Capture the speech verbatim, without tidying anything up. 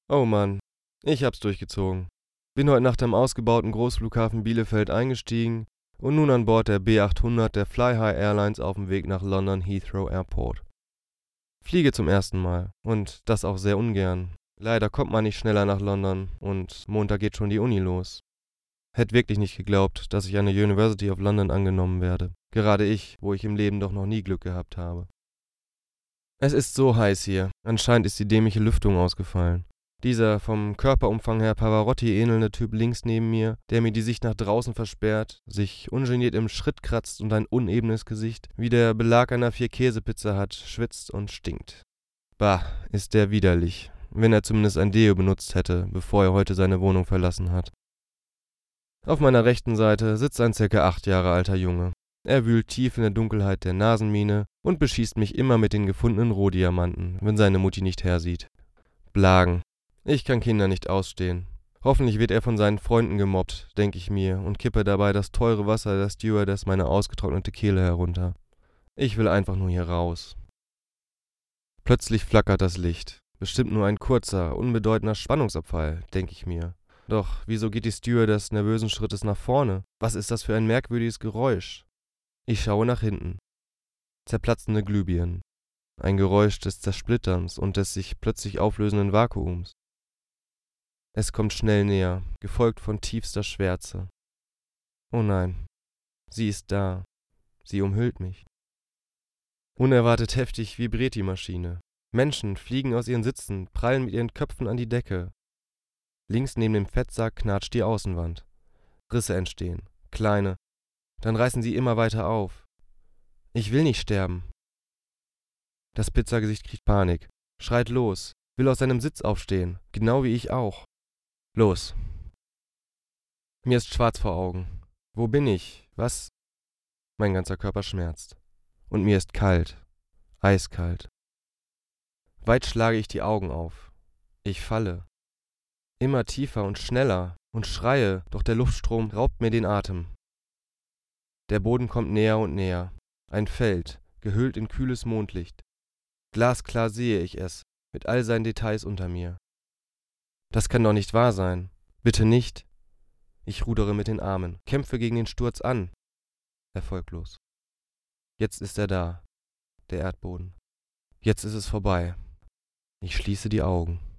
Oh Mann, ich hab's durchgezogen. Bin heute Nacht am ausgebauten Großflughafen Bielefeld eingestiegen und nun an Bord der B achthundert der Fly-High Airlines auf dem Weg nach London Heathrow Airport. Fliege zum ersten Mal und das auch sehr ungern. Leider kommt man nicht schneller nach London und Montag geht schon die Uni los. Hätt wirklich nicht geglaubt, dass ich an der University of London angenommen werde. Gerade ich, wo ich im Leben doch noch nie Glück gehabt habe. Es ist so heiß hier. Anscheinend ist die dämliche Lüftung ausgefallen. Dieser vom Körperumfang her Pavarotti ähnelnde Typ links neben mir, der mir die Sicht nach draußen versperrt, sich ungeniert im Schritt kratzt und ein unebenes Gesicht, wie der Belag einer Vier-Käse-Pizza hat, schwitzt und stinkt. Bah, ist der widerlich, wenn er zumindest ein Deo benutzt hätte, bevor er heute seine Wohnung verlassen hat. Auf meiner rechten Seite sitzt ein circa acht Jahre alter Junge. Er wühlt tief in der Dunkelheit der Nasenmine und beschießt mich immer mit den gefundenen Rohdiamanten, wenn seine Mutti nicht hersieht. Blagen. Ich kann Kinder nicht ausstehen. Hoffentlich wird er von seinen Freunden gemobbt, denke ich mir, und kippe dabei das teure Wasser der Stewardess meine ausgetrocknete Kehle herunter. Ich will einfach nur hier raus. Plötzlich flackert das Licht. Bestimmt nur ein kurzer, unbedeutender Spannungsabfall, denke ich mir. Doch wieso geht die Stewardess nervösen Schrittes nach vorne? Was ist das für ein merkwürdiges Geräusch? Ich schaue nach hinten. Zerplatzende Glühbirnen. Ein Geräusch des Zersplitterns und des sich plötzlich auflösenden Vakuums. Es kommt schnell näher, gefolgt von tiefster Schwärze. Oh nein, sie ist da. Sie umhüllt mich. Unerwartet heftig vibriert die Maschine. Menschen fliegen aus ihren Sitzen, prallen mit ihren Köpfen an die Decke. Links neben dem Fettsack knatscht die Außenwand. Risse entstehen, kleine. Dann reißen sie immer weiter auf. Ich will nicht sterben. Das Pizzagesicht kriegt Panik, schreit los, will aus seinem Sitz aufstehen, genau wie ich auch. Los. Mir ist schwarz vor Augen. Wo bin ich? Was? Mein ganzer Körper schmerzt. Und mir ist kalt, eiskalt. Weit schlage ich die Augen auf. Ich falle. Immer tiefer und schneller und schreie, doch der Luftstrom raubt mir den Atem. Der Boden kommt näher und näher. Ein Feld, gehüllt in kühles Mondlicht. Glasklar sehe ich es, mit all seinen Details unter mir. Das kann doch nicht wahr sein. Bitte nicht. Ich rudere mit den Armen, kämpfe gegen den Sturz an. Erfolglos. Jetzt ist er da, der Erdboden. Jetzt ist es vorbei. Ich schließe die Augen.